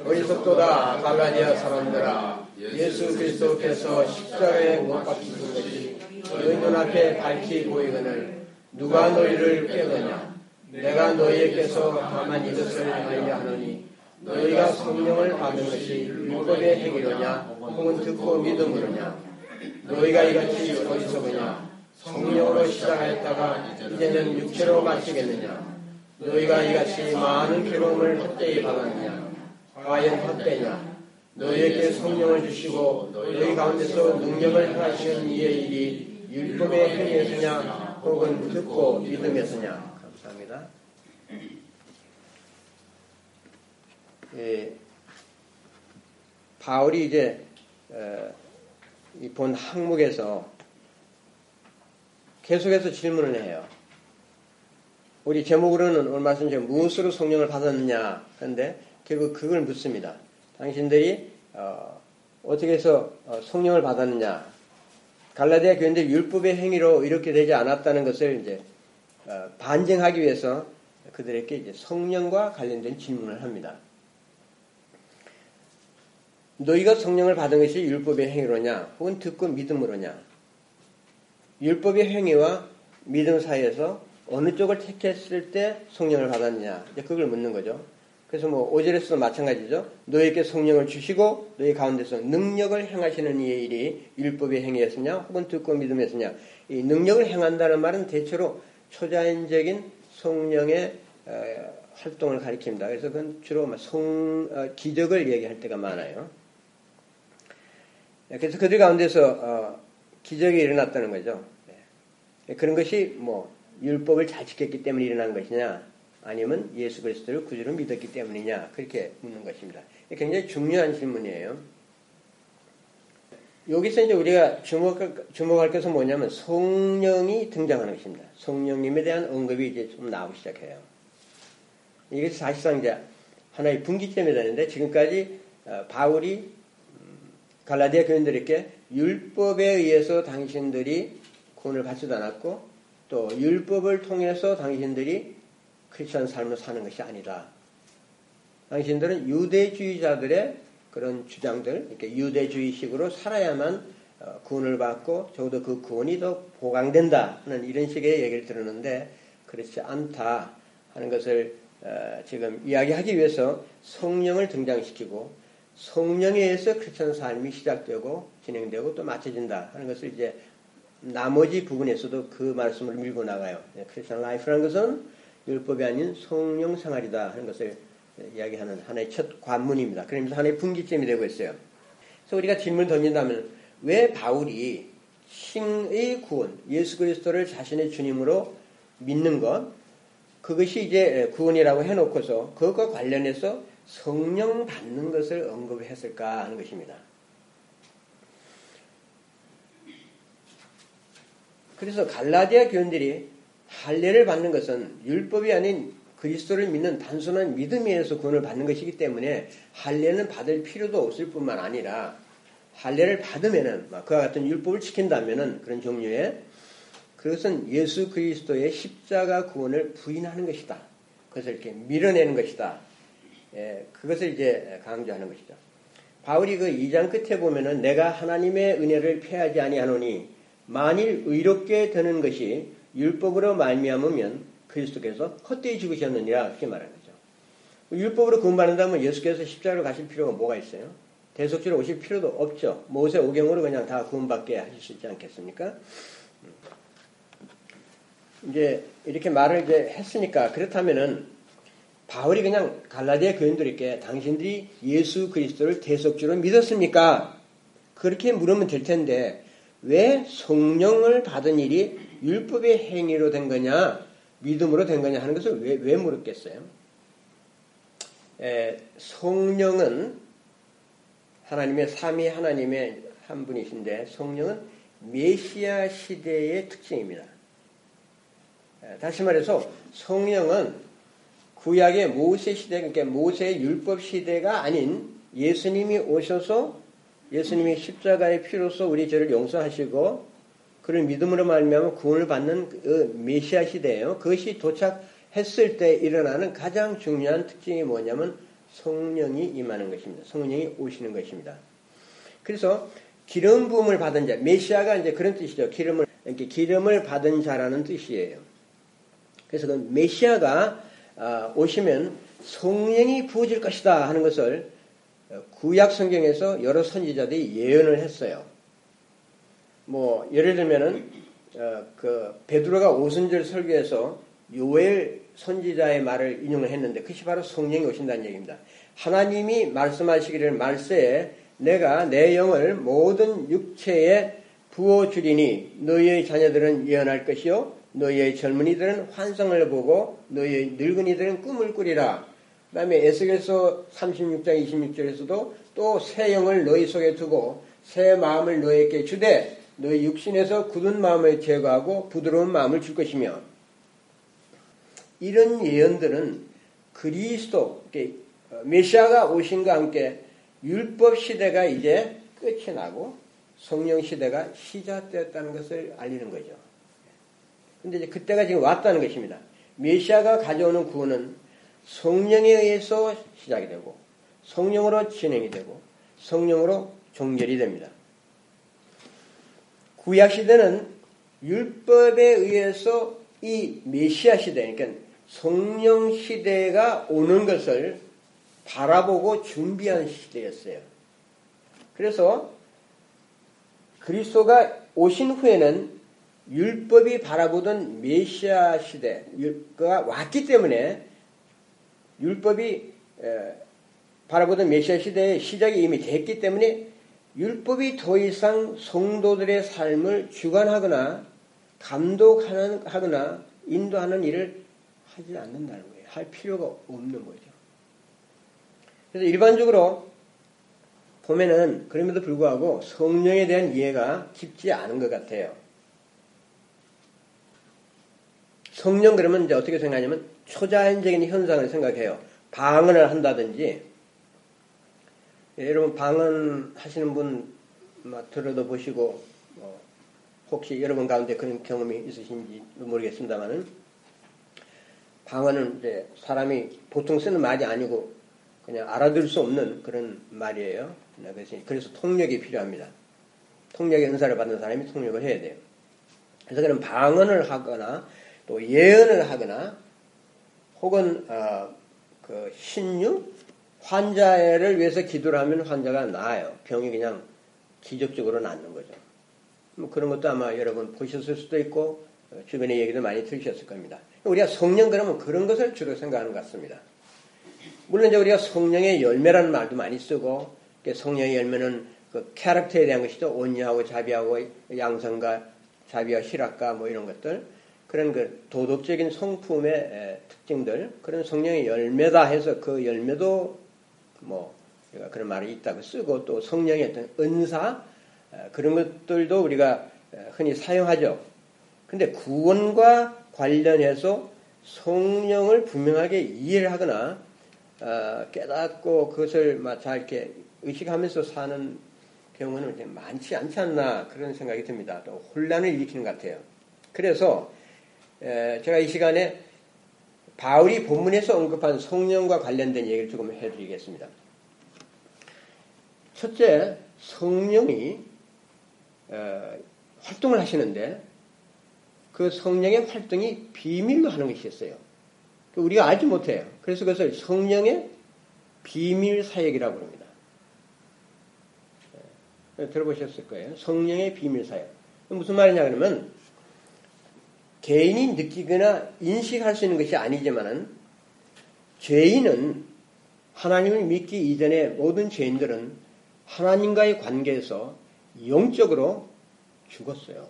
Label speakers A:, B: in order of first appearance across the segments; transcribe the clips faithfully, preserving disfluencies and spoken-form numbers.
A: 어리석도다 갈라디아 사람들아, 예수 그리스도께서 십자가에 못 박히신 것이 너희 눈앞에 밝히 보이거늘 누가 너희를 꾀거냐? 내가 너희에게서 다만 이것을 알려 하노니 너희가 성령을 받은 것이 율법의 행위로냐 혹은 듣고 믿음으로냐? 너희가 이같이 어리석으냐? 성령으로 시작하였다가 이제는 육체로 마치겠느냐? 너희가 이같이 많은 괴로움을 헛되이 받았느냐? 과연 헛되냐? 너희에게 성령을 주시고 너희 가운데서 능력을 행하시는 이의 일이 율법의 행위에서냐 혹은 듣고 믿음에서냐? 감사합니다. 예, 바울이 이제 어, 이 본 항목에서 계속해서 질문을 해요. 우리 제목으로는 오늘 말씀 중에 무엇으로 성령을 받았느냐 하는데 결국 그걸 묻습니다. 당신들이 어, 어떻게 해서 어, 성령을 받았느냐? 갈라디아 교인들 율법의 행위로 이렇게 되지 않았다는 것을 이제 어, 반증하기 위해서 그들에게 이제 성령과 관련된 질문을 합니다. 너희가 성령을 받은 것이 율법의 행위로냐, 혹은 듣고 믿음으로냐? 율법의 행위와 믿음 사이에서 어느 쪽을 택했을 때 성령을 받았느냐? 그걸 묻는 거죠. 그래서 뭐 오 절에서도 마찬가지죠. 너희에게 성령을 주시고 너희 가운데서 능력을 행하시는 이의 일이 율법의 행위였으냐 혹은 듣고 믿음이었으냐. 이 능력을 행한다는 말은 대체로 초자연적인 성령의 어, 활동을 가리킵니다. 그래서 그건 주로 성, 어, 기적을 얘기할 때가 많아요. 그래서 그들 가운데서 어, 기적이 일어났다는 거죠. 네. 그런 것이 뭐 율법을 잘 지켰기 때문에 일어난 것이냐 아니면 예수 그리스도를 구주로 믿었기 때문이냐 그렇게 묻는 것입니다. 굉장히 중요한 질문이에요. 여기서 이제 우리가 주목할, 주목할 것은 뭐냐면 성령이 등장하는 것입니다. 성령님에 대한 언급이 이제 좀 나오기 시작해요. 이게 사실상 이제 하나의 분기점이 되는데 지금까지 바울이 갈라디아 교인들에게 율법에 의해서 당신들이 구원을 받지도 않았고 또 율법을 통해서 당신들이 크리스천 삶을 사는 것이 아니다. 당신들은 유대주의자들의 그런 주장들, 이렇게 유대주의식으로 살아야만 구원을 받고 적어도 그 구원이 더 보강된다 하는 이런 식의 얘기를 들었는데 그렇지 않다 하는 것을 지금 이야기하기 위해서 성령을 등장시키고 성령에 의해서 크리스천 삶이 시작되고 진행되고 또 마쳐진다 하는 것을 이제 나머지 부분에서도 그 말씀을 밀고 나가요. 크리스천 라이프라는 것은 율법이 아닌 성령 생활이다 하는 것을 이야기하는 하나의 첫 관문입니다. 그러면서 하나의 분기점이 되고 있어요. 그래서 우리가 질문을 던진다면 왜 바울이 신의 구원, 예수 그리스도를 자신의 주님으로 믿는 것, 그것이 이제 구원이라고 해놓고서 그것과 관련해서 성령 받는 것을 언급했을까 하는 것입니다. 그래서 갈라디아 교인들이 할례를 받는 것은 율법이 아닌 그리스도를 믿는 단순한 믿음에 의해서 구원을 받는 것이기 때문에 할례는 받을 필요도 없을 뿐만 아니라 할례를 받으면은 그와 같은 율법을 지킨다면은 그런 종류의 그것은 예수 그리스도의 십자가 구원을 부인하는 것이다. 그것을 이렇게 밀어내는 것이다. 예, 그것을 이제 강조하는 것이죠. 바울이 그 이 장 끝에 보면은 내가 하나님의 은혜를 패하지 아니하노니 만일 의롭게 되는 것이 율법으로 말미암으면 그리스도께서 헛되이 죽으셨느니라 그렇게 말하는 거죠. 율법으로 구원받는다면 예수께서 십자가로 가실 필요가 뭐가 있어요? 대속죄로 오실 필요도 없죠. 모세 오경으로 그냥 다 구원받게 하실 수 있지 않겠습니까? 이제 이렇게 말을 이제 했으니까 그렇다면은 바울이 그냥 갈라디아 교인들에게 당신들이 예수 그리스도를 대속주로 믿었습니까? 그렇게 물으면 될 텐데 왜 성령을 받은 일이 율법의 행위로 된 거냐 믿음으로 된 거냐 하는 것을 왜, 왜 물었겠어요? 에, 성령은 하나님의 삼위 하나님의 한 분이신데 성령은 메시아 시대의 특징입니다. 에, 다시 말해서 성령은 구약의 모세 시대, 그러니까 모세의 율법 시대가 아닌 예수님이 오셔서 예수님이 십자가의 피로서 우리 죄를 용서하시고 그를 믿음으로 말미암아 구원을 받는 그 메시아 시대예요. 그것이 도착했을 때 일어나는 가장 중요한 특징이 뭐냐면 성령이 임하는 것입니다. 성령이 오시는 것입니다. 그래서 기름 부음을 받은 자, 메시아가 이제 그런 뜻이죠. 기름을 이렇게 기름을 받은 자라는 뜻이에요. 그래서 그 메시아가 오시면 성령이 부어질 것이다 하는 것을 구약 성경에서 여러 선지자들이 예언을 했어요. 뭐 예를 들면은 어, 그 베드로가 오순절 설교에서 요엘 선지자의 말을 인용을 했는데 그것이 바로 성령이 오신다는 얘기입니다. 하나님이 말씀하시기를 말세에 내가 내 영을 모든 육체에 부어주리니 너희의 자녀들은 예언할 것이요 너희의 젊은이들은 환상을 보고 너희의 늙은이들은 꿈을 꾸리라. 그 다음에 에스겔서 삼십육 장 이십육 절에서도 또 새 영을 너희 속에 두고 새 마음을 너희에게 주되 너희 육신에서 굳은 마음을 제거하고 부드러운 마음을 줄 것이며 이런 예언들은 그리스도 메시아가 오신과 함께 율법 시대가 이제 끝이 나고 성령 시대가 시작되었다는 것을 알리는 거죠. 근데 이제 그때가 지금 왔다는 것입니다. 메시아가 가져오는 구원은 성령에 의해서 시작이 되고 성령으로 진행이 되고 성령으로 종결이 됩니다. 구약 시대는 율법에 의해서 이 메시아 시대, 그러니까 성령 시대가 오는 것을 바라보고 준비한 시대였어요. 그래서 그리스도가 오신 후에는 율법이 바라보던 메시아 시대가 왔기 때문에 율법이 바라보던 메시아 시대의 시작이 이미 됐기 때문에 율법이 더 이상 성도들의 삶을 주관하거나 감독하거나 인도하는 일을 하지 않는다는 거예요. 할 필요가 없는 거죠. 그래서 일반적으로 보면은 그럼에도 불구하고 성령에 대한 이해가 깊지 않은 것 같아요. 성령 그러면 이제 어떻게 생각하냐면 초자연적인 현상을 생각해요. 방언을 한다든지 여러분 방언하시는 분 들어도 보시고 뭐 혹시 여러분 가운데 그런 경험이 있으신지 모르겠습니다만은 방언은 이제 사람이 보통 쓰는 말이 아니고 그냥 알아들 수 없는 그런 말이에요. 그래서 통역이 필요합니다. 통역의 은사를 받는 사람이 통역을 해야 돼요. 그래서 그런 방언을 하거나 또 예언을 하거나 혹은 어, 그 신유 환자를 위해서 기도를 하면 환자가 나아요. 병이 그냥 기적적으로 낫는 거죠. 뭐 그런 것도 아마 여러분 보셨을 수도 있고 주변의 얘기도 많이 들으셨을 겁니다. 우리가 성령 그러면 그런 것을 주로 생각하는 것 같습니다. 물론 이제 우리가 성령의 열매라는 말도 많이 쓰고 성령의 열매는 그 캐릭터에 대한 것이죠. 온유하고 자비하고 양성과 자비와 희락과 뭐 이런 것들 그런 그 도덕적인 성품의 특징들 그런 성령의 열매다 해서 그 열매도 뭐 그런 말이 있다고 쓰고 또 성령의 어떤 은사 그런 것들도 우리가 흔히 사용하죠. 근데 구원과 관련해서 성령을 분명하게 이해를 하거나 깨닫고 그것을 잘 이렇게 의식하면서 사는 경우는 많지 않지 않나 그런 생각이 듭니다. 또 혼란을 일으키는 것 같아요. 그래서 제가 이 시간에 바울이 본문에서 언급한 성령과 관련된 얘기를 조금 해드리겠습니다. 첫째, 성령이 활동을 하시는데 그 성령의 활동이 비밀로 하는 것이 있어요. 우리가 알지 못해요. 그래서 그것을 성령의 비밀 사역이라고 합니다. 들어보셨을 거예요. 성령의 비밀 사역. 무슨 말이냐 그러면 개인이 느끼거나 인식할 수 있는 것이 아니지만은 죄인은 하나님을 믿기 이전에 모든 죄인들은 하나님과의 관계에서 영적으로 죽었어요.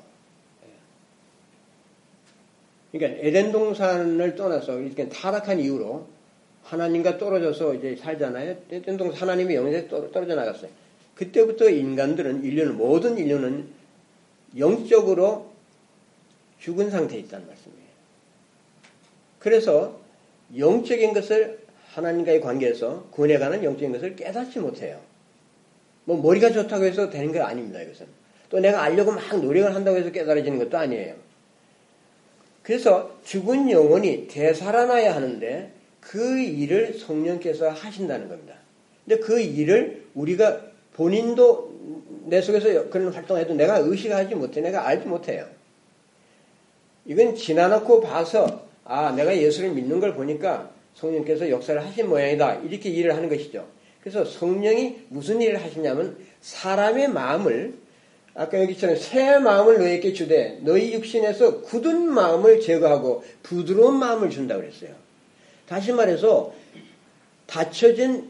A: 그러니까 에덴 동산을 떠나서 이렇게 타락한 이후로 하나님과 떨어져서 이제 살잖아요. 에덴 동산 하나님의 영에서 떨어져 나갔어요. 그때부터 인간들은 인류는 모든 인류는 영적으로 죽은 상태에 있다는 말씀이에요. 그래서 영적인 것을 하나님과의 관계에서 구원에 관한 영적인 것을 깨닫지 못해요. 뭐 머리가 좋다고 해서 되는 거 아닙니다. 이것은. 또 내가 알려고 막 노력을 한다고 해서 깨달아지는 것도 아니에요. 그래서 죽은 영혼이 되살아나야 하는데 그 일을 성령께서 하신다는 겁니다. 근데 그 일을 우리가 본인도 내 속에서 그런 활동해도 내가 의식하지 못해, 내가 알지 못해요. 이건 지나놓고 봐서 아, 내가 예수를 믿는 걸 보니까 성령께서 역사를 하신 모양이다. 이렇게 일을 하는 것이죠. 그래서 성령이 무슨 일을 하시냐면 사람의 마음을 아까 여기처럼 새 마음을 너희에게 주되 너희 육신에서 굳은 마음을 제거하고 부드러운 마음을 준다고 그랬어요. 다시 말해서 닫혀진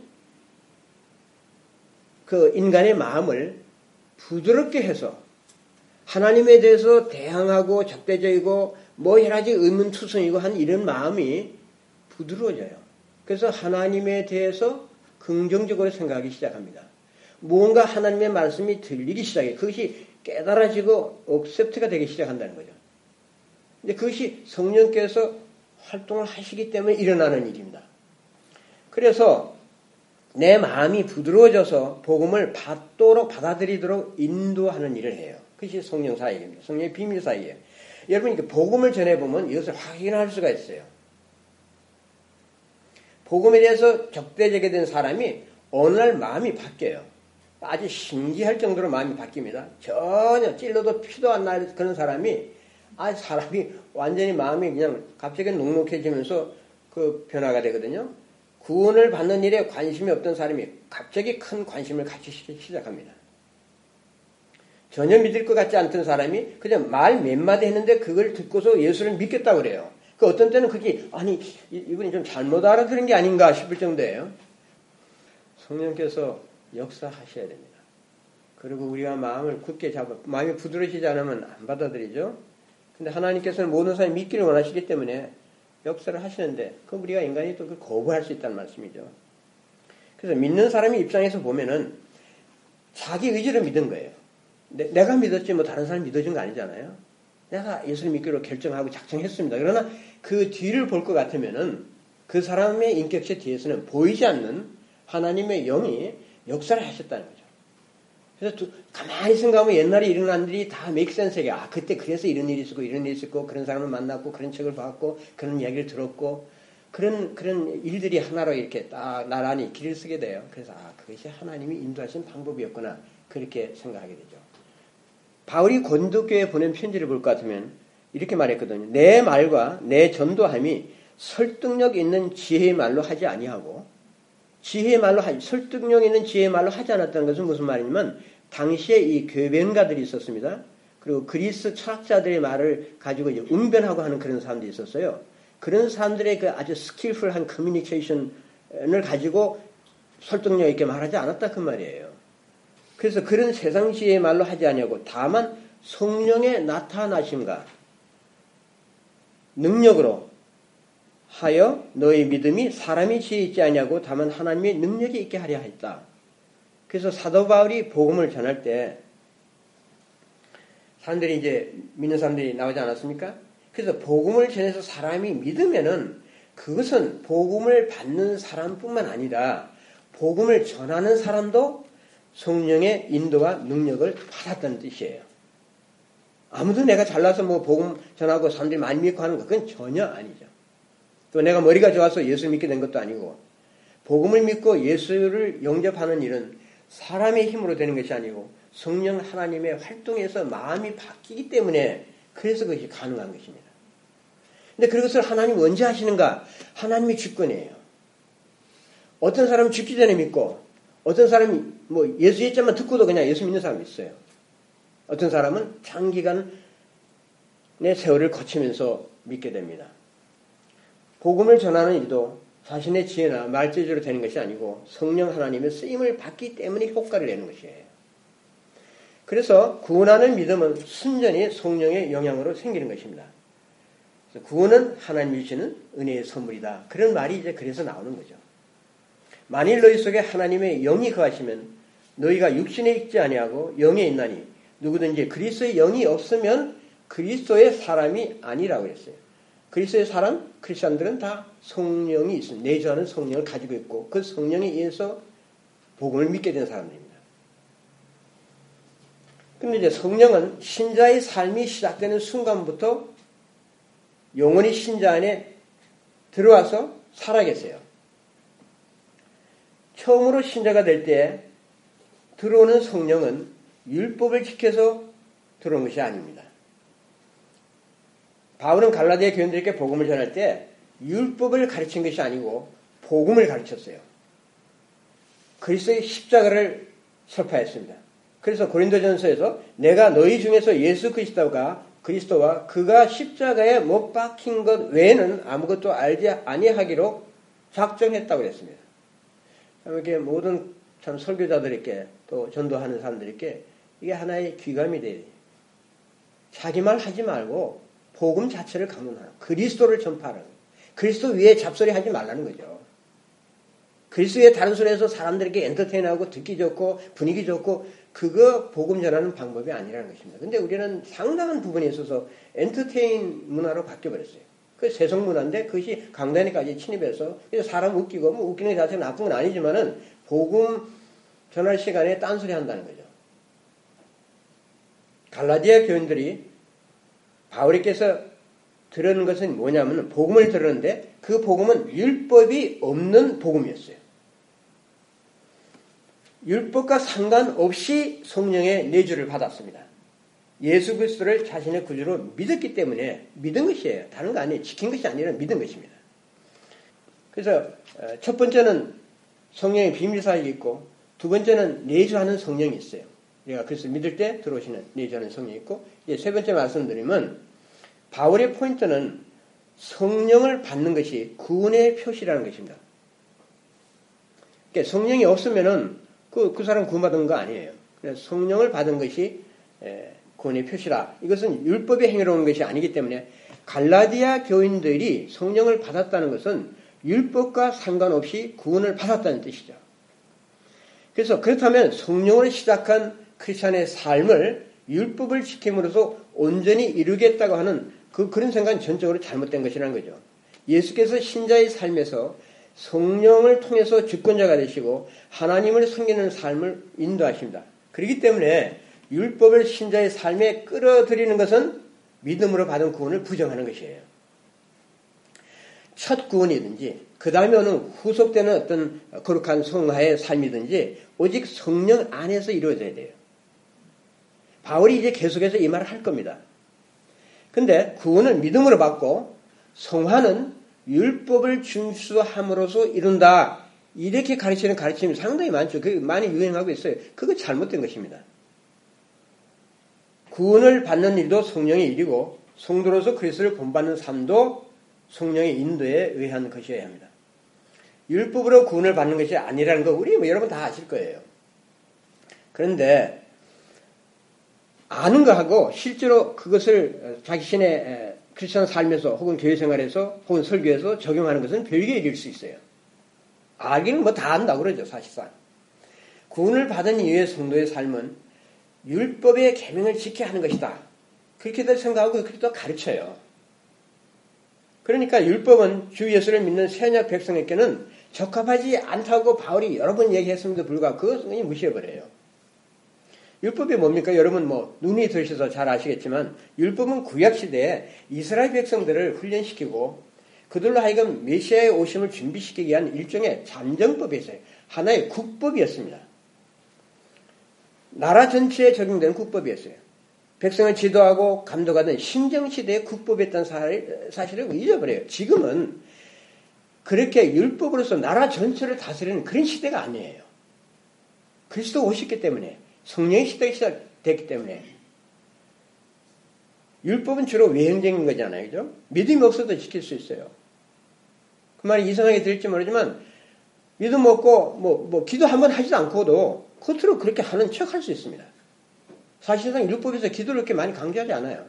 A: 그 인간의 마음을 부드럽게 해서 하나님에 대해서 대항하고 적대적이고 뭐 여러 가지 의문투성이고 한 이런 마음이 부드러워져요. 그래서 하나님에 대해서 긍정적으로 생각하기 시작합니다. 뭔가 하나님의 말씀이 들리기 시작해요. 그것이 깨달아지고 억셉트가 되기 시작한다는 거죠. 근데 그것이 성령께서 활동을 하시기 때문에 일어나는 일입니다. 그래서 내 마음이 부드러워져서 복음을 받도록 받아들이도록 인도하는 일을 해요. 그것이 성령 사역입니다. 성령의 비밀 사역이에요. 여러분 이렇게 복음을 전해보면 이것을 확인할 수가 있어요. 복음에 대해서 적대적이 된 사람이 어느 날 마음이 바뀌어요. 아주 신기할 정도로 마음이 바뀝니다. 전혀 찔러도 피도 안 나는 그런 사람이 아 사람이 완전히 마음이 그냥 갑자기 녹록해지면서 그 변화가 되거든요. 구원을 받는 일에 관심이 없던 사람이 갑자기 큰 관심을 갖기 시작합니다. 전혀 믿을 것 같지 않던 사람이 그냥 말 몇 마디 했는데 그걸 듣고서 예수를 믿겠다고 그래요. 그 어떤 때는 그게 아니 이분이 좀 잘못 알아들은 게 아닌가 싶을 정도예요. 성령께서 역사하셔야 됩니다. 그리고 우리가 마음을 굳게 잡아 마음이 부드러지지 않으면 안 받아들이죠. 근데 하나님께서는 모든 사람이 믿기를 원하시기 때문에 역사를 하시는데 그 우리가 인간이 또 그걸 거부할 수 있다는 말씀이죠. 그래서 믿는 사람의 입장에서 보면은 자기 의지로 믿은 거예요. 내, 내가 믿었지 뭐 다른 사람이 믿어준 거 아니잖아요. 내가 예수를 믿기로 결정하고 작정했습니다. 그러나 그 뒤를 볼 것 같으면은 그 사람의 인격체 뒤에서는 보이지 않는 하나님의 영이 역사를 하셨다는 거죠. 그래서 두, 가만히 생각하면 옛날에 일어난 일이 다 make sense예요. 아, 그때 그래서 이런 일이 있었고, 이런 일이 있었고, 그런 사람을 만났고, 그런 책을 봤고, 그런 이야기를 들었고, 그런, 그런 일들이 하나로 이렇게 딱 나란히 길을 쓰게 돼요. 그래서, 아, 그것이 하나님이 인도하신 방법이었구나. 그렇게 생각하게 되죠. 바울이 고린도교에 보낸 편지를 볼 것 같으면 이렇게 말했거든요. 내 말과 내 전도함이 설득력 있는 지혜의 말로 하지 아니하고, 지혜의 말로 하지, 설득력 있는 지혜의 말로 하지 않았다는 것은 무슨 말이냐면, 당시에 이 교변가들이 있었습니다. 그리고 그리스 철학자들의 말을 가지고 이제 웅변하고 하는 그런 사람들이 있었어요. 그런 사람들의 그 아주 스킬풀한 커뮤니케이션을 가지고 설득력 있게 말하지 않았다 그 말이에요. 그래서 그런 세상 지혜의 말로 하지 아니하고 다만 성령의 나타나심과 능력으로 하여 너희 믿음이 사람이 지혜 있지 아니하고 다만 하나님의 능력이 있게 하려 했다. 그래서 사도 바울이 복음을 전할 때 사람들이 이제 믿는 사람들이 나오지 않았습니까? 그래서 복음을 전해서 사람이 믿으면은 그것은 복음을 받는 사람뿐만 아니라 복음을 전하는 사람도 성령의 인도와 능력을 받았다는 뜻이에요. 아무도 내가 잘나서 뭐 복음 전하고 사람들이 많이 믿고 하는 것 그건 전혀 아니죠. 또 내가 머리가 좋아서 예수 믿게 된 것도 아니고 복음을 믿고 예수를 영접하는 일은 사람의 힘으로 되는 것이 아니고 성령 하나님의 활동에서 마음이 바뀌기 때문에 그래서 그것이 가능한 것입니다. 근데 그것을 하나님이 언제 하시는가? 하나님이 주권이에요. 어떤 사람은 죽기 전에 믿고 어떤 사람이 뭐 예수 예자만 듣고도 그냥 예수 믿는 사람이 있어요. 어떤 사람은 장기간의 세월을 거치면서 믿게 됩니다. 복음을 전하는 일도 자신의 지혜나 말재주로 되는 것이 아니고 성령 하나님의 쓰임을 받기 때문에 효과를 내는 것이에요. 그래서 구원하는 믿음은 순전히 성령의 영향으로 생기는 것입니다. 그래서 구원은 하나님이 주시는 은혜의 선물이다. 그런 말이 이제 그래서 나오는 거죠. 만일 너희 속에 하나님의 영이 거하시면 너희가 육신에 있지 아니하고 영에 있나니 누구든지 그리스도의 영이 없으면 그리스도의 사람이 아니라고 했어요. 그리스도의 사람, 크리스천들은 다 성령이 있습니다. 내주하는 성령을 가지고 있고 그 성령에 의해서 복음을 믿게 된 사람들입니다. 그런데 이제 성령은 신자의 삶이 시작되는 순간부터 영원히 신자 안에 들어와서 살아계세요. 처음으로 신자가 될 때 들어오는 성령은 율법을 지켜서 들어온 것이 아닙니다. 바울은 갈라디아 교인들에게 복음을 전할 때 율법을 가르친 것이 아니고 복음을 가르쳤어요. 그리스도의 십자가를 설파했습니다. 그래서 고린도전서에서 내가 너희 중에서 예수 그리스도가 그리스도와 그가 십자가에 못 박힌 것 외에는 아무것도 알지 아니하기로 작정했다고 그랬습니다. 이렇게 모든 참 설교자들에게 또 전도하는 사람들에게 이게 하나의 귀감이 돼요. 자기 말 하지 말고 복음 자체를 강론하라. 그리스도를 전파하라. 그리스도 위에 잡소리 하지 말라는 거죠. 그리스도 위에 다른 소리 해서 사람들에게 엔터테인하고 듣기 좋고 분위기 좋고 그거 복음 전하는 방법이 아니라는 것입니다. 근데 우리는 상당한 부분에 있어서 엔터테인 문화로 바뀌어버렸어요. 그 세속 문화인데 그것이 강단에까지 침입해서 그래서 사람 웃기고 뭐 웃기는 게 자체가 나쁜 건 아니지만은 복음 전할 시간에 딴소리 한다는 거죠. 갈라디아 교인들이 바울에게서 들은 것은 뭐냐면 복음을 들었는데 그 복음은 율법이 없는 복음이었어요. 율법과 상관없이 성령의 내주를 받았습니다. 예수 그리스도를 자신의 구주로 믿었기 때문에 믿은 것이에요. 다른 거 아니에요. 지킨 것이 아니라 믿은 것입니다. 그래서 첫 번째는 성령의 비밀 사역이 있고 두 번째는 내주하는 성령이 있어요. 우리가 그래서 믿을 때 들어오시는 내주하는 성령이 있고 이제 세 번째 말씀드리면 바울의 포인트는 성령을 받는 것이 구원의 표시라는 것입니다. 그러니까 성령이 없으면은 그, 그 사람 구원받은 거 아니에요. 그래서 성령을 받은 것이 에, 구원의 표시다. 이것은 율법의 행위로 온 것이 아니기 때문에 갈라디아 교인들이 성령을 받았다는 것은 율법과 상관없이 구원을 받았다는 뜻이죠. 그래서 그렇다면 성령을 시작한 크리스찬의 삶을 율법을 지킴으로써 온전히 이루겠다고 하는 그, 그런 생각은 전적으로 잘못된 것이라는 거죠. 예수께서 신자의 삶에서 성령을 통해서 주권자가 되시고 하나님을 섬기는 삶을 인도하십니다. 그렇기 때문에 율법을 신자의 삶에 끌어들이는 것은 믿음으로 받은 구원을 부정하는 것이에요. 첫 구원이든지 그 다음에 오는 후속되는 어떤 거룩한 성화의 삶이든지 오직 성령 안에서 이루어져야 돼요. 바울이 이제 계속해서 이 말을 할 겁니다. 근데 구원은 믿음으로 받고 성화는 율법을 준수함으로써 이룬다. 이렇게 가르치는 가르침이 상당히 많죠. 그게 많이 유행하고 있어요. 그거 잘못된 것입니다. 구원을 받는 일도 성령의 일이고 성도로서 그리스도를 본받는 삶도 성령의 인도에 의한 것이어야 합니다. 율법으로 구원을 받는 것이 아니라는 거 우리 뭐 여러분 다 아실 거예요. 그런데 아는 거하고 실제로 그것을 자신의 크리스천 삶에서 혹은 교회 생활에서 혹은 설교에서 적용하는 것은 별개의 일일 수 있어요. 알기는 뭐 다 안다고 그러죠. 사실상. 구원을 받은 이후의 성도의 삶은 율법의 계명을 지켜야 하는 것이다. 그렇게도 생각하고 그렇게 가르쳐요. 그러니까 율법은 주 예수를 믿는 새언약 백성에게는 적합하지 않다고 바울이 여러 번 얘기했음에도 불구하고 그것은 무시해버려요. 율법이 뭡니까? 여러분 뭐 눈이 들으셔서 잘 아시겠지만 율법은 구약시대에 이스라엘 백성들을 훈련시키고 그들로 하여금 메시아의 오심을 준비시키기 위한 일종의 잠정법이었어요. 하나의 국법이었습니다. 나라 전체에 적용되는 국법이었어요. 백성을 지도하고 감독하던 신정시대의 국법이었다는 사실을 잊어버려요. 지금은 그렇게 율법으로서 나라 전체를 다스리는 그런 시대가 아니에요. 그리스도 오셨기 때문에 성령의 시대가 시작됐기 때문에 율법은 주로 외형적인 거잖아요. 그죠? 믿음이 없어도 지킬 수 있어요. 그 말이 이상하게 들릴지 모르지만 믿음 없고 뭐, 뭐 기도 한번 하지도 않고도 겉으로 그렇게 하는 척 할 수 있습니다. 사실상 율법에서 기도를 그렇게 많이 강조하지 않아요.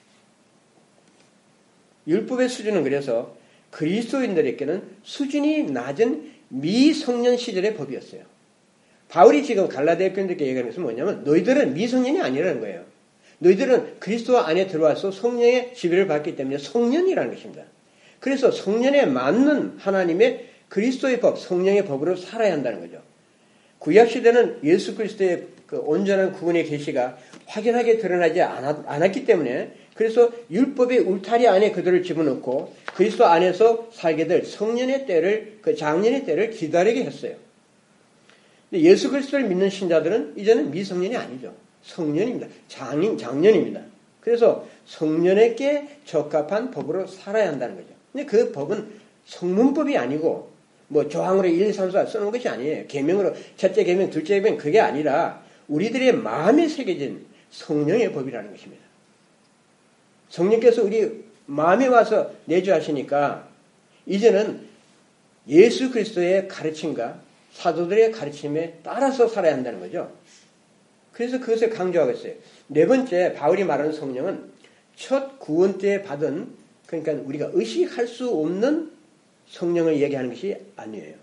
A: 율법의 수준은 그래서 그리스도인들에게는 수준이 낮은 미성년 시절의 법이었어요. 바울이 지금 갈라디아 교인들에게 얘기하는 것은 뭐냐면 너희들은 미성년이 아니라는 거예요. 너희들은 그리스도 안에 들어와서 성령의 지배를 받기 때문에 성년이라는 것입니다. 그래서 성년에 맞는 하나님의 그리스도의 법, 성령의 법으로 살아야 한다는 거죠. 구약시대는 예수 그리스도의 그 온전한 구원의 계시가 확연하게 드러나지 않았, 않았기 때문에 그래서 율법의 울타리 안에 그들을 집어넣고 그리스도 안에서 살게 될 성년의 때를, 그 장년의 때를 기다리게 했어요. 근데 예수 그리스도를 믿는 신자들은 이제는 미성년이 아니죠. 성년입니다. 장인, 장년입니다. 그래서 성년에게 적합한 법으로 살아야 한다는 거죠. 근데 그 법은 성문법이 아니고 뭐 조항으로 일, 삼, 사 쓰는 것이 아니에요. 계명으로 첫째 계명, 둘째 계명 그게 아니라 우리들의 마음에 새겨진 성령의 법이라는 것입니다. 성령께서 우리 마음에 와서 내주하시니까 이제는 예수 그리스도의 가르침과 사도들의 가르침에 따라서 살아야 한다는 거죠. 그래서 그것을 강조하고 있어요. 네 번째 바울이 말하는 성령은 첫 구원 때 받은, 그러니까 우리가 의식할 수 없는 성령을 얘기하는 것이 아니에요.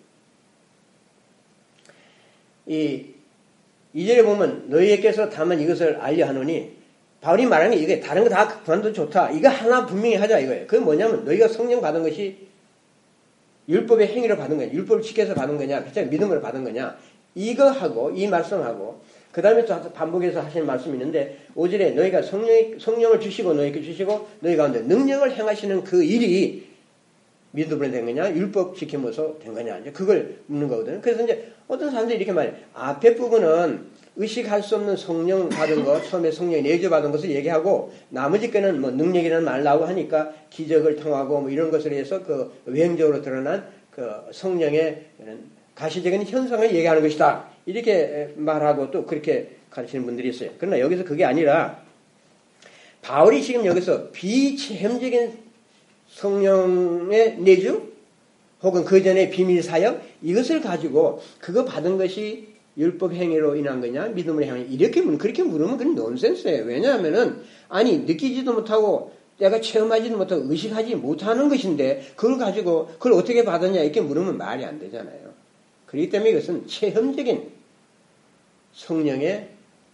A: 이 이 절에 보면 너희에게서 다만 이것을 알려 하노니, 바울이 말하는 게 이게 다른 거 다 그만둬도 좋다. 이거 하나 분명히 하자 이거예요. 그게 뭐냐면 너희가 성령 받은 것이 율법의 행위로 받은 거냐, 율법을 지켜서 받은 거냐, 그렇죠? 믿음으로 받은 거냐. 이거하고 이 말씀하고 그 다음에 또 반복해서 하시는 말씀이 있는데 오 절에 너희가 성령, 성령을 주시고 너희에게 주시고 너희 가운데 능력을 행하시는 그 일이 믿음으로 된 거냐, 율법 지킴으로써 된 거냐, 이제 그걸 묻는 거거든요. 그래서 이제 어떤 사람들이 이렇게 말해요. 앞에 부분은 의식할 수 없는 성령 받은 것, 처음에 성령이 내주 받은 것을 얘기하고, 나머지 거는 뭐 능력이라는 말 나오고 하니까 기적을 통하고 뭐 이런 것을 해서 그 외형적으로 드러난 그 성령의 가시적인 현상을 얘기하는 것이다. 이렇게 말하고 또 그렇게 가르치는 분들이 있어요. 그러나 여기서 그게 아니라, 바울이 지금 여기서 비체험적인 성령의 내주 혹은 그 전에 비밀 사역 이것을 가지고 그거 받은 것이 율법 행위로 인한 거냐 믿음으로 향해 이렇게 물 그렇게 물으면 그건 넌센스예요. 왜냐하면은 아니 느끼지도 못하고 내가 체험하지도 못하고 의식하지 못하는 것인데 그걸 가지고 그걸 어떻게 받았냐 이렇게 물으면 말이 안 되잖아요. 그렇기 때문에 이것은 체험적인 성령의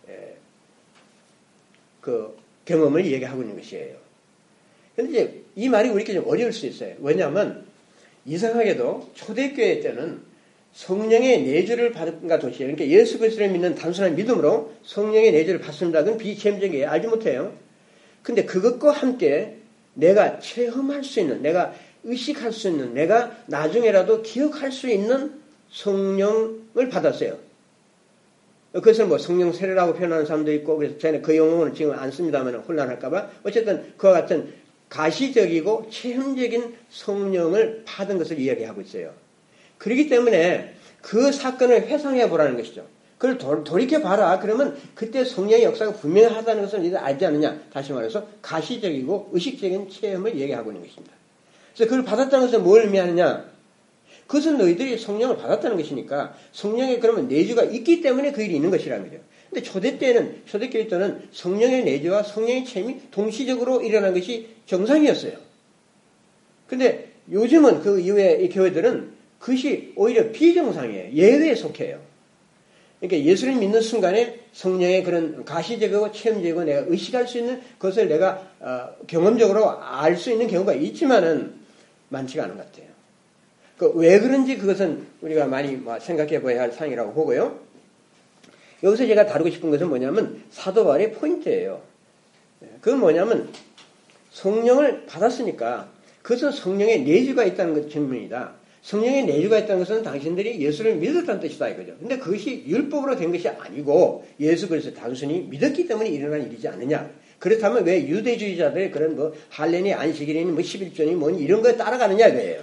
A: 그 경험을 얘기하고 있는 것이에요. 근데 이제 이 말이 우리에게 좀 어려울 수 있어요. 왜냐하면 이상하게도 초대교회 때는 성령의 내주를 받은가 도시에, 그러니까 예수 그리스도를 믿는 단순한 믿음으로 성령의 내주를 받습니다. 그건 비체험적이에요. 알지 못해요. 근데 그것과 함께 내가 체험할 수 있는, 내가 의식할 수 있는, 내가 나중에라도 기억할 수 있는 성령을 받았어요. 그것을 뭐 성령 세례라고 표현하는 사람도 있고, 그래서 저는 그 용어는 지금 안 씁니다만 혼란할까봐. 어쨌든 그와 같은 가시적이고 체험적인 성령을 받은 것을 이야기하고 있어요. 그렇기 때문에 그 사건을 회상해 보라는 것이죠. 그걸 돌이켜봐라. 그러면 그때 성령의 역사가 분명하다는 것을 너희들 알지 않느냐. 다시 말해서 가시적이고 의식적인 체험을 얘기하고 있는 것입니다. 그래서 그걸 받았다는 것은 뭘 의미하느냐. 그것은 너희들이 성령을 받았다는 것이니까 성령의 그러면 내주가 있기 때문에 그 일이 있는 것이라는 거죠. 근데 초대 때는, 초대교회 때는 성령의 내주와 성령의 체험이 동시적으로 일어난 것이 정상이었어요. 근데 요즘은 그 이후에 이 교회들은 그것이 오히려 비정상이에요. 예외에 속해요. 그러니까 예수를 믿는 순간에 성령의 그런 가시적이고 체험적이고 내가 의식할 수 있는 것을 내가 어, 경험적으로 알 수 있는 경우가 있지만은 많지가 않은 것 같아요. 그 왜 그런지 그것은 우리가 많이 생각해 봐야 할 사항이라고 보고요. 여기서 제가 다루고 싶은 것은 뭐냐면 사도 바울의 포인트예요. 그건 뭐냐면 성령을 받았으니까 그것은 성령의 내주가 있다는 것 증명이다. 성령의 내주가 있다는 것은 당신들이 예수를 믿었다는 뜻이다 이거죠. 근데 그것이 율법으로 된 것이 아니고 예수 그리스도 단순히 믿었기 때문에 일어난 일이지 않느냐. 그렇다면 왜 유대주의자들의 그런 뭐 할례니 안식일이니 뭐 십일조니 뭐니 이런 거에 따라가느냐 이거예요.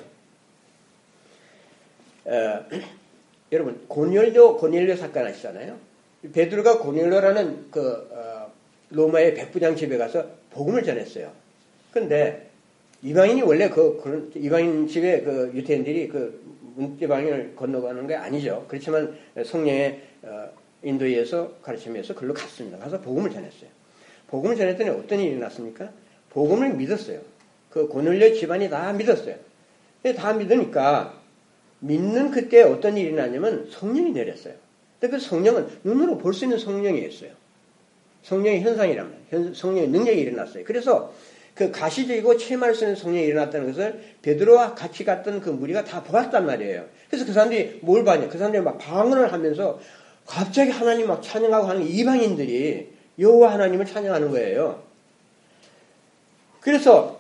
A: 어, 여러분 고넬료 고넬료 사건 아시잖아요. 베드로가 고넬료라는 그 어, 로마의 백부장 집에 가서 복음을 전했어요. 근데 이방인이 원래 그 그런 이방인 집에 그 유태인들이 그 문지방을 건너가는 게 아니죠. 그렇지만 성령의 어, 인도에서 가르침에서 글로 갔습니다. 가서 복음을 전했어요. 복음을 전했더니 어떤 일이 났습니까? 복음을 믿었어요. 그 고넬료 집안이 다 믿었어요. 근데 다 믿으니까 믿는 그때 어떤 일이 났냐면 성령이 내렸어요. 근데 그 성령은 눈으로 볼 수 있는 성령이었어요. 성령의 현상이랍니다. 성령의 능력이 일어났어요. 그래서 그 가시적이고 체험할 수 있는 성령이 일어났다는 것을 베드로와 같이 갔던 그 무리가 다 보았단 말이에요. 그래서 그 사람들이 뭘 봤냐? 그 사람들이 막 방언을 하면서 갑자기 하나님 막 찬양하고 하는 이방인들이 여호와 하나님을 찬양하는 거예요. 그래서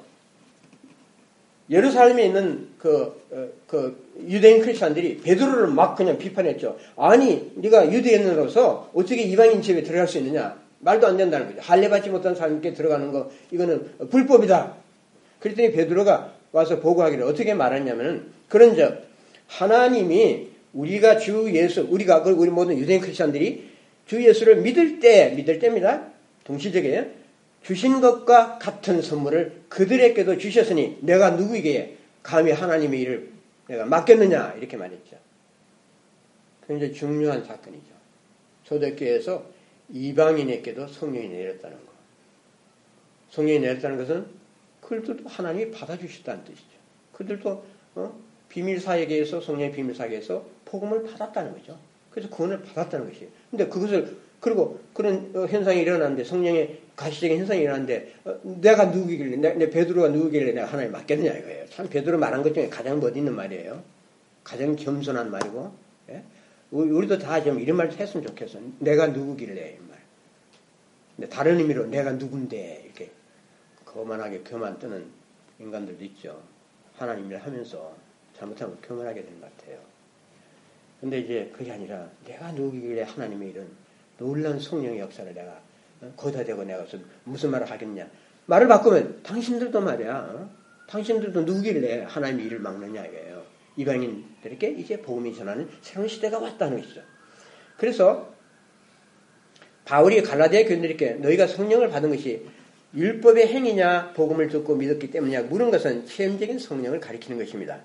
A: 예루살렘에 있는 그, 어, 그 유대인 크리스찬들이 베드로를 막 그냥 비판했죠. 아니, 네가 유대인으로서 어떻게 이방인 집에 들어갈 수 있느냐? 말도 안 된다는 거죠. 할례 받지 못한 사람께 들어가는 거 이거는 불법이다. 그랬더니 베드로가 와서 보고하기를 어떻게 말했냐면은 그런즉 하나님이 우리가 주 예수, 우리가 우리 모든 유대인 크리스찬들이 주 예수를 믿을 때 믿을 때입니다. 동시적이에요. 주신 것과 같은 선물을 그들에게도 주셨으니 내가 누구에게 감히 하나님의 일을 내가 맡겼느냐 이렇게 말했죠. 굉장히 중요한 사건이죠. 초대교회에서 이방인에게도 성령이 내렸다는 거. 성령이 내렸다는 것은 그들도 하나님이 받아주셨다는 뜻이죠. 그들도 어? 비밀사역에서 성령의 비밀사역에서 복음을 받았다는 거죠. 그래서 구원을 받았다는 것이에요. 근데 그것을 그리고 그런 현상이 일어났는데 성령의 가시적인 현상이 일어났는데 어, 내가 누구길래 내, 내 베드로가 누구길래 내가 하나님 맡겼느냐 이거예요. 참 베드로 말한 것 중에 가장 멋있는 말이에요. 가장 겸손한 말이고 예? 우리도 다 좀 이런 말 했으면 좋겠어. 내가 누구길래 이 말. 근데 다른 의미로 내가 누군데 이렇게 거만하게 교만 뜨는 인간들도 있죠. 하나님 일 하면서 잘못하면 교만하게 되는 것 같아요. 근데 이제 그게 아니라 내가 누구길래 하나님의 일은 놀라운 성령의 역사를 내가 어? 거기다 대고 내가 무슨 말을 하겠냐. 말을 바꾸면 당신들도 말이야. 어? 당신들도 누구길래 하나님의 일을 막느냐 이거예요. 이방인들에게 이제 복음이 전하는 새로운 시대가 왔다는 것이죠. 그래서 바울이 갈라디아 교인들에게 너희가 성령을 받은 것이 율법의 행위냐 복음을 듣고 믿었기 때문이냐 물은 것은 체험적인 성령을 가리키는 것입니다.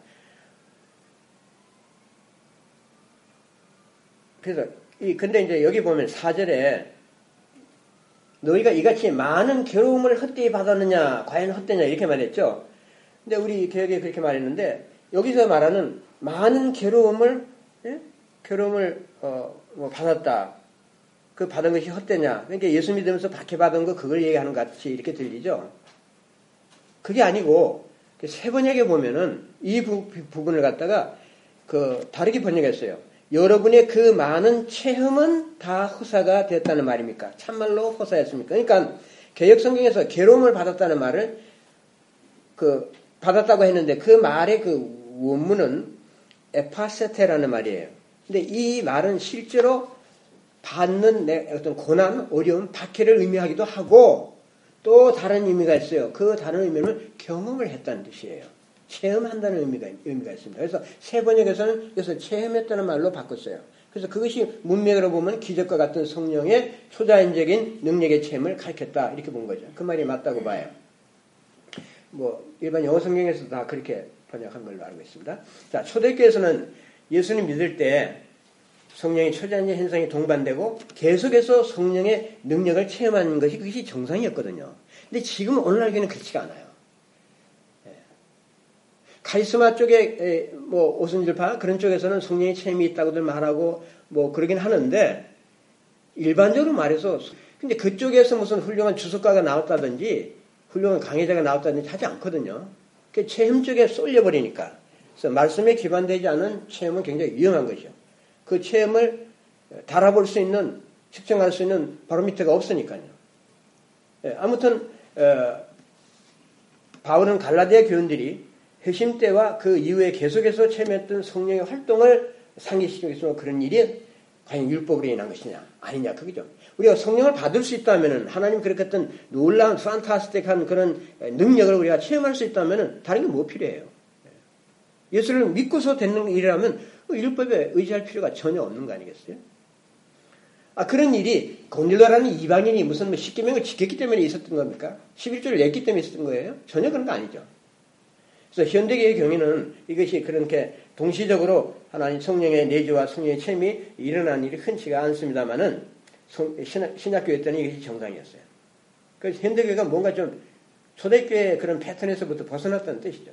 A: 그래서 이 근데 이제 여기 보면 사 절에 너희가 이같이 많은 괴로움을 헛되이 받았느냐 과연 헛되냐 이렇게 말했죠. 근데 우리 개혁에 그렇게 말했는데 여기서 말하는 많은 괴로움을 예? 괴로움을 어, 뭐 받았다. 그 받은 것이 헛되냐. 그러니까 예수 믿으면서 박해받은 거 그걸 얘기하는 것 같이 이렇게 들리죠. 그게 아니고 세 번역에 보면은 이 부, 부분을 갖다가 그 다르게 번역했어요. 여러분의 그 많은 체험은 다 허사가 됐다는 말입니까? 참말로 허사였습니까? 그러니까 개역성경에서 괴로움을 받았다는 말을 그 받았다고 했는데 그 말의 그 원문은 에파세테라는 말이에요. 근데 이 말은 실제로 받는 내 어떤 고난, 어려움, 박해를 의미하기도 하고 또 다른 의미가 있어요. 그 다른 의미는 경험을 했다는 뜻이에요. 체험한다는 의미가, 의미가 있습니다. 그래서 세 번역에서는 여기서 체험했다는 말로 바꿨어요. 그래서 그것이 문맥으로 보면 기적과 같은 성령의 초자연적인 능력의 체험을 가르쳤다. 이렇게 본 거죠. 그 말이 맞다고 봐요. 뭐, 일반 영어 성경에서도 다 그렇게 번역한 걸로 알고 있습니다. 자, 초대교회에서는 예수님 믿을 때 성령의 초자연적 현상이 동반되고 계속해서 성령의 능력을 체험하는 것이 그것이 정상이었거든요. 근데 지금 오늘날 교회는 그렇지가 않아요. 카리스마 쪽에 뭐 오순절파 그런 쪽에서는 성령의 체험이 있다고들 말하고 뭐 그러긴 하는데 일반적으로 말해서 근데 그쪽에서 무슨 훌륭한 주석가가 나왔다든지 훌륭한 강의자가 나왔다든지 하지 않거든요. 그 체험 쪽에 쏠려버리니까. 그래서 말씀에 기반되지 않은 체험은 굉장히 위험한 것이죠. 그 체험을 달아볼 수 있는 측정할 수 있는 바로미터가 없으니까요. 예, 아무튼 어, 바울은 갈라디아 교인들이 회심 때와 그 이후에 계속해서 체험했던 성령의 활동을 상기시키기 위해서 그런 일이 과연 율법으로 인한 것이냐 아니냐 그거죠. 우리가 성령을 받을 수 있다면 하나님 그렇게 어떤 놀라운 판타스틱한 그런 능력을 우리가 체험할 수 있다면 다른 게 뭐 필요해요. 예수를 믿고서 되는 일이라면 율법에 의지할 필요가 전혀 없는 거 아니겠어요? 아 그런 일이 고넬료라는 이방인이 무슨 뭐 십계명을 지켰기 때문에 있었던 겁니까? 십일 조를 냈기 때문에 있었던 거예요? 전혀 그런 거 아니죠. 그래서 현대계의 경우에는 이것이 그렇게 동시적으로 하나님 성령의 내주와 성령의 체험이 일어난 일이 흔치가 않습니다만은 신약교회 때는 이것이 정상이었어요. 그래서 현대교회가 뭔가 좀 초대교회의 그런 패턴에서부터 벗어났다는 뜻이죠.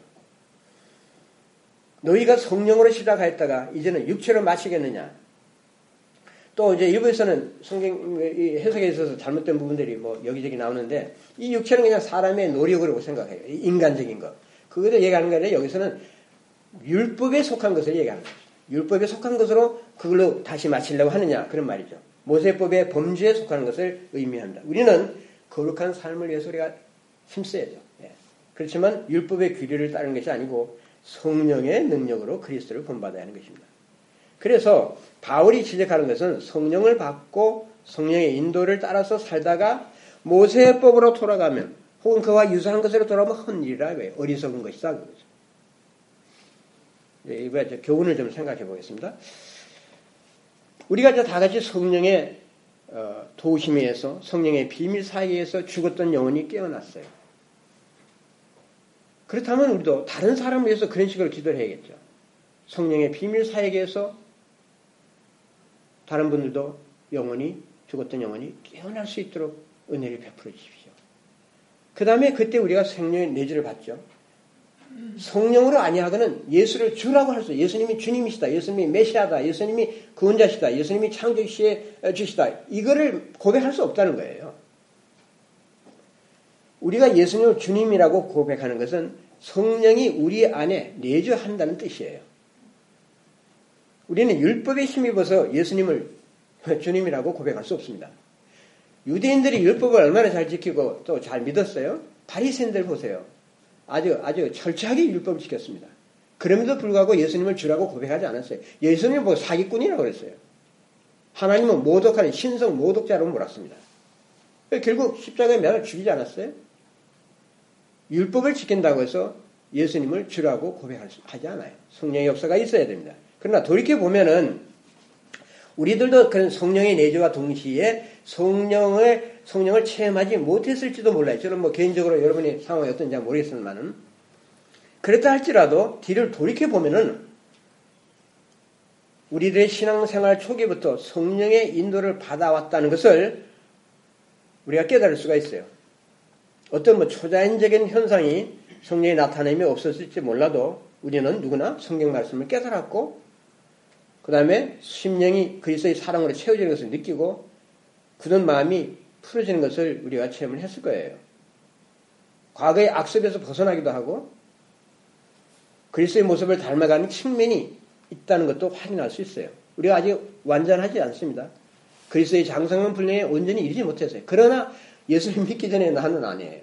A: 너희가 성령으로 시작하였다가 이제는 육체로 마치겠느냐. 또 이제 일부에서는 성경 해석에 있어서 잘못된 부분들이 뭐 여기저기 나오는데 이 육체는 그냥 사람의 노력으로 생각해요. 인간적인 것. 그거를 얘기하는 게 아니라 여기서는 율법에 속한 것을 얘기하는 거죠. 율법에 속한 것으로 그걸로 다시 마치려고 하느냐 그런 말이죠. 모세법의 범죄에 속하는 것을 의미합니다. 우리는 거룩한 삶을 위해서 우리가 힘써야죠. 예. 그렇지만 율법의 규례를 따르는 것이 아니고 성령의 능력으로 그리스도를 본받아야 하는 것입니다. 그래서 바울이 지적하는 것은 성령을 받고 성령의 인도를 따라서 살다가 모세법으로 돌아가면 혹은 그와 유사한 것으로 돌아오면 헛일이라 왜 어리석은 것이다. 그거죠. 이번에 교훈을 좀 생각해 보겠습니다. 우리가 다 같이 성령의 도우심에 의해서 성령의 비밀 사이에서 죽었던 영혼이 깨어났어요. 그렇다면 우리도 다른 사람을 위해서 그런 식으로 기도를 해야겠죠. 성령의 비밀 사역에서 다른 분들도 영혼이 죽었던 영혼이 깨어날 수 있도록 은혜를 베풀어 주십시오. 그 다음에 그때 우리가 생명의 내주를 받죠. 성령으로 아니하고는 예수를 주라고 할 수 있어요. 예수님이 주님이시다. 예수님이 메시아다. 예수님이 구원자시다. 예수님이 창조주시의 주시다. 이거를 고백할 수 없다는 거예요. 우리가 예수님을 주님이라고 고백하는 것은 성령이 우리 안에 내주한다는 뜻이에요. 우리는 율법에 힘입어서 예수님을 주님이라고 고백할 수 없습니다. 유대인들이 율법을 얼마나 잘 지키고 또 잘 믿었어요? 바리새인들 보세요. 아주 아주 철저하게 율법을 지켰습니다. 그럼에도 불구하고 예수님을 주라고 고백하지 않았어요. 예수님을 보고 사기꾼이라고 그랬어요. 하나님은 모독하는 신성 모독자로 몰았습니다. 결국 십자가에 매달 죽이지 않았어요? 율법을 지킨다고 해서 예수님을 주라고 고백하지 않아요. 성령의 역사가 있어야 됩니다. 그러나 돌이켜보면은 우리들도 그런 성령의 내주와 동시에 성령을, 성령을 체험하지 못했을지도 몰라요. 저는 뭐 개인적으로 여러분의 상황이 어떤지 모르겠습니다만 그랬다 할지라도 뒤를 돌이켜보면은 우리들의 신앙생활 초기부터 성령의 인도를 받아왔다는 것을 우리가 깨달을 수가 있어요. 어떤 뭐 초자연적인 현상이 성령의 나타남이 없었을지 몰라도 우리는 누구나 성경 말씀을 깨달았고 그 다음에 심령이 그리스도의 사랑으로 채워지는 것을 느끼고 굳은 마음이 풀어지는 것을 우리가 체험을 했을 거예요. 과거의 악습에서 벗어나기도 하고 그리스도의 모습을 닮아가는 측면이 있다는 것도 확인할 수 있어요. 우리가 아직 완전하지 않습니다. 그리스도의 장성한 분량에 온전히 이르지 못했어요. 그러나 예수를 믿기 전에 나는 아니에요.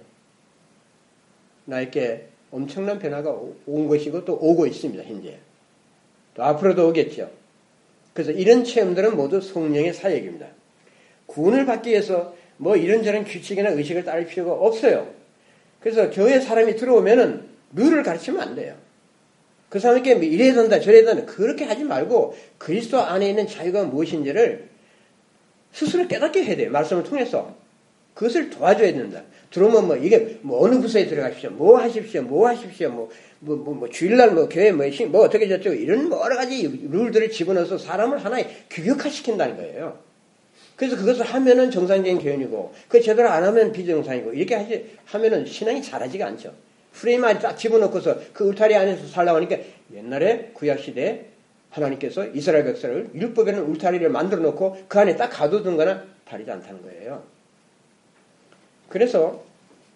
A: 나에게 엄청난 변화가 온 것이고 또 오고 있습니다. 현재. 또 앞으로도 오겠죠. 그래서 이런 체험들은 모두 성령의 사역입니다. 구원을 받기 위해서 뭐 이런저런 규칙이나 의식을 따를 필요가 없어요. 그래서 교회 사람이 들어오면은 룰을 가르치면 안 돼요. 그 사람에게 이래야 된다 저래야 된다 그렇게 하지 말고 그리스도 안에 있는 자유가 무엇인지를 스스로 깨닫게 해야 돼요. 말씀을 통해서. 그것을 도와줘야 된다. 들어오면 뭐 이게 뭐 어느 부서에 들어가십시오. 뭐 하십시오. 뭐 하십시오. 뭐, 뭐, 뭐, 뭐 주일날 뭐 교회 뭐, 뭐 어떻게 저쩌고 이런 여러 가지 룰들을 집어넣어서 사람을 하나의 규격화시킨다는 거예요. 그래서 그것을 하면은 정상적인 교훈이고 그 제대로 안 하면 비정상이고 이렇게 하시, 하면은 신앙이 잘하지가 않죠. 프레임 안에 딱 집어넣고서 그 울타리 안에서 살라고 하니까 옛날에 구약시대에 하나님께서 이스라엘 백성을 율법에는 울타리를 만들어 놓고 그 안에 딱 가둬둔 거나 다르지 않다는 거예요. 그래서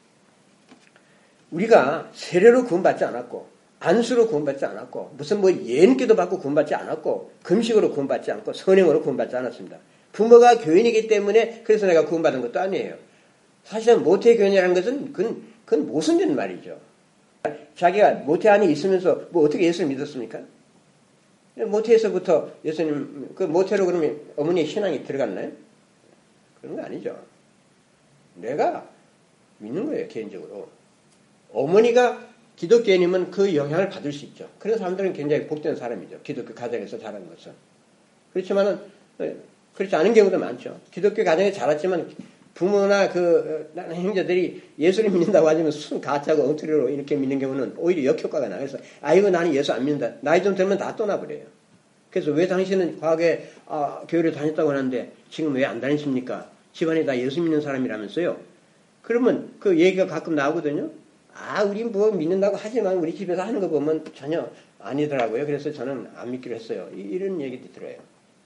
A: 우리가 세례로 구원받지 않았고 안수로 구원받지 않았고 무슨 뭐 예언기도 받고 구원받지 않았고 금식으로 구원받지 않고 선행으로 구원받지 않았습니다. 부모가 교인이기 때문에 그래서 내가 구원받은 것도 아니에요. 사실은 모태교인이라는 것은 그건, 그건 모순된 말이죠. 자기가 모태 안에 있으면서 뭐 어떻게 예수를 믿었습니까? 모태에서부터 예수님 그 모태로 그러면 어머니의 신앙이 들어갔나요? 그런 거 아니죠. 내가 믿는 거예요, 개인적으로. 어머니가 기독교인이면 그 영향을 받을 수 있죠. 그런 사람들은 굉장히 복된 사람이죠. 기독교 가정에서 자란 것은. 그렇지만은, 그렇지 않은 경우도 많죠. 기독교 가정에 자랐지만 부모나 그, 나는 형제들이 예수를 믿는다고 하지만 순 가짜고 엉터리로 이렇게 믿는 경우는 오히려 역효과가 나서, 아이고, 나는 예수 안 믿는다. 나이 좀 들면 다 떠나버려요. 그래서 왜 당신은 과거에, 아, 교회를 다녔다고 하는데 지금 왜 안 다니십니까? 집안에 다 예수 믿는 사람이라면서요. 그러면 그 얘기가 가끔 나오거든요. 아, 우리 뭐 믿는다고 하지만 우리 집에서 하는 거 보면 전혀 아니더라고요. 그래서 저는 안 믿기로 했어요. 이런 얘기도 들어요.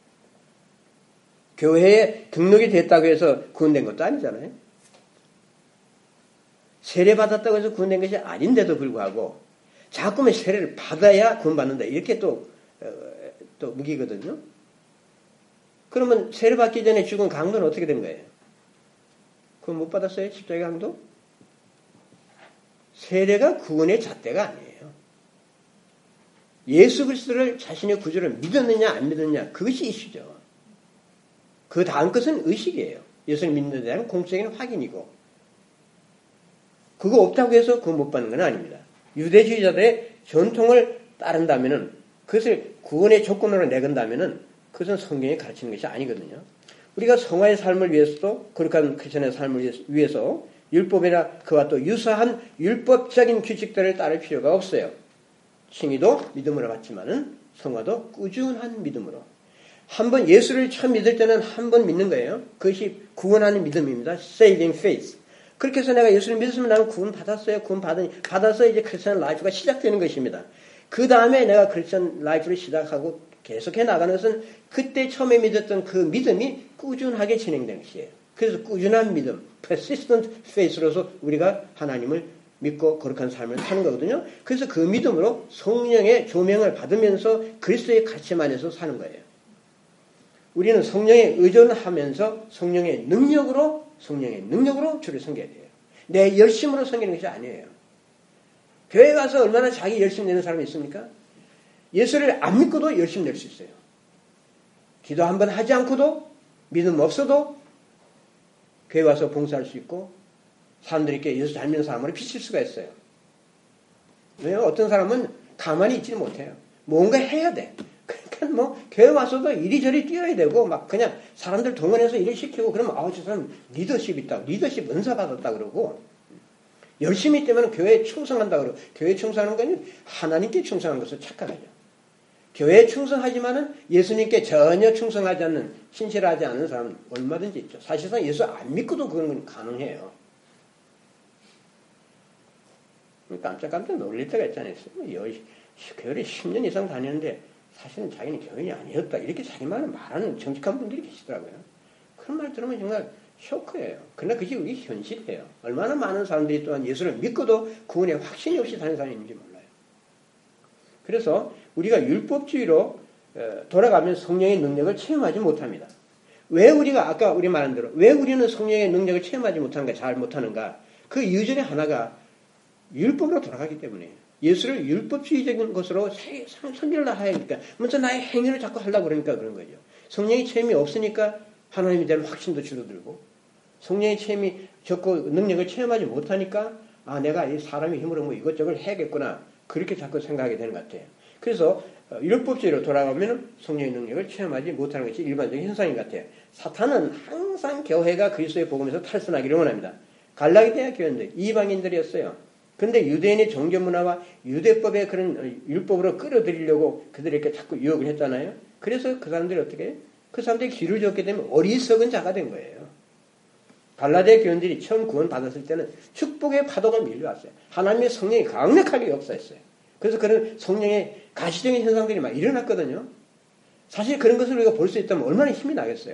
A: 교회에 등록이 됐다고 해서 구원된 것도 아니잖아요. 세례 받았다고 해서 구원된 것이 아닌데도 불구하고 자꾸만 세례를 받아야 구원받는다. 이렇게 또, 어, 또 무기거든요. 그러면 세례 받기 전에 죽은 강도는 어떻게 된 거예요? 그건 못 받았어요? 십자가 강도? 세례가 구원의 잣대가 아니에요. 예수 그리스도를 자신의 구주를 믿었느냐 안 믿었느냐 그것이 이슈죠. 그 다음 것은 의식이에요. 예수를 믿는 데 대한 공적인 확인이고 그거 없다고 해서 그거 못 받는 건 아닙니다. 유대주의자들의 전통을 따른다면은 그것을 구원의 조건으로 내건다면은 그것은 성경이 가르치는 것이 아니거든요. 우리가 성화의 삶을 위해서도 거룩한 크리스천의 삶을 위해서 율법이나 그와 또 유사한 율법적인 규칙들을 따를 필요가 없어요. 칭의도 믿음으로 받지만은 성화도 꾸준한 믿음으로. 한번 예수를 처음 믿을 때는 한 번 믿는 거예요. 그것이 구원하는 믿음입니다. Saving faith. 그렇게 해서 내가 예수를 믿었으면 나는 구원 받았어요. 구원 받으니 받아서 이제 크리스천 라이프가 시작되는 것입니다. 그 다음에 내가 크리스천 라이프를 시작하고 계속해 나가는 것은 그때 처음에 믿었던 그 믿음이 꾸준하게 진행되는 것이에요. 그래서 꾸준한 믿음, persistent faith로서 우리가 하나님을 믿고 거룩한 삶을 사는 거거든요. 그래서 그 믿음으로 성령의 조명을 받으면서 그리스도의 가르침 안에서 사는 거예요. 우리는 성령에 의존하면서 성령의 능력으로 성령의 능력으로 주를 섬겨야 돼요. 내 열심으로 섬기는 것이 아니에요. 교회 가서 얼마나 자기 열심 내는 사람이 있습니까? 예수를 안 믿고도 열심 낼 수 있어요. 기도 한번 하지 않고도 믿음 없어도 교회 와서 봉사할 수 있고 사람들에게 예수 잘 믿는 사람으로 비칠 수가 있어요. 왜요? 어떤 사람은 가만히 있지 못해요. 뭔가 해야 돼. 그러니까 뭐 교회 와서도 이리저리 뛰어야 되고 막 그냥 사람들 동원해서 일을 시키고 그러면 아우 저 사람 리더십 있다. 리더십 은사 받았다 그러고 열심히 뛰면 교회에 충성한다 그러고 교회에 충성하는 건 하나님께 충성하는 것을 착각하죠. 교회에 충성하지만은 예수님께 전혀 충성하지 않는 신실하지 않은 사람은 얼마든지 있죠. 사실상 예수 안 믿고도 그건 가능해요. 깜짝깜짝 놀릴 때가 있잖아요. 교회를 십 년 이상 다녔는데 사실은 자기는 교인이 아니었다. 이렇게 자기만을 말하는 정직한 분들이 계시더라고요. 그런 말 들으면 정말 쇼크예요. 그러나 그게 우리 현실이에요. 얼마나 많은 사람들이 또한 예수를 믿고도 구원에 확신이 없이 다니는 사람이 있는지 몰라요. 그래서 우리가 율법주의로 돌아가면 성령의 능력을 체험하지 못합니다. 왜 우리가 아까 우리 말한 대로 왜 우리는 성령의 능력을 체험하지 못하는가, 잘 못하는가? 그 이유 중에 하나가 율법으로 돌아가기 때문이에요. 예수를 율법주의적인 것으로 선별을 하니까 먼저 나의 행위를 자꾸 하려고 그러니까 그런 거죠. 성령의 체험이 없으니까 하나님에 대한 확신도 줄어들고 성령의 체험이 적고 능력을 체험하지 못하니까 아 내가 이 사람의 힘으로 뭐 이것저것 해야겠구나 그렇게 자꾸 생각하게 되는 것 같아요. 그래서 율법주의로 돌아가면 성령의 능력을 체험하지 못하는 것이 일반적인 현상인 것 같아요. 사탄은 항상 교회가 그리스도의 복음에서 탈선하기를 원합니다. 갈라디아 교회인들 이방인들이었어요. 그런데 유대인의 종교 문화와 유대법의 그런 율법으로 끌어들이려고 그들에게 자꾸 유혹을 했잖아요. 그래서 그 사람들이 어떻게 해요? 그 사람들이 길을 줬기 때문에 어리석은 자가 된 거예요. 갈라디아 교인들이 처음 구원 받았을 때는 축복의 파도가 밀려왔어요. 하나님의 성령이 강력하게 역사했어요. 그래서 그런 성령의 가시적인 현상들이 막 일어났거든요. 사실 그런 것을 우리가 볼 수 있다면 얼마나 힘이 나겠어요.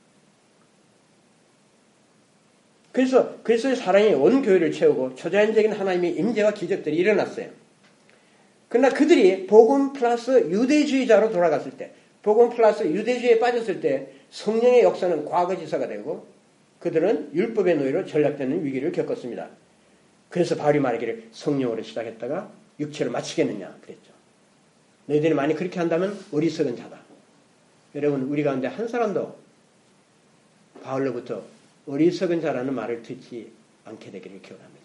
A: 그래서 그리스도의 사랑이 온 교회를 채우고 초자연적인 하나님의 임재와 기적들이 일어났어요. 그러나 그들이 복음 플러스 유대주의자로 돌아갔을 때, 복음 플러스 유대주의에 빠졌을 때 성령의 역사는 과거지사가 되고 그들은 율법의 노예로 전락되는 위기를 겪었습니다. 그래서 바울이 말하기를 성령으로 시작했다가 육체로 마치겠느냐 그랬죠. 너희들이 많이 그렇게 한다면 어리석은 자다. 여러분 우리 가운데 한 사람도 바울로부터 어리석은 자라는 말을 듣지 않게 되기를 기원합니다.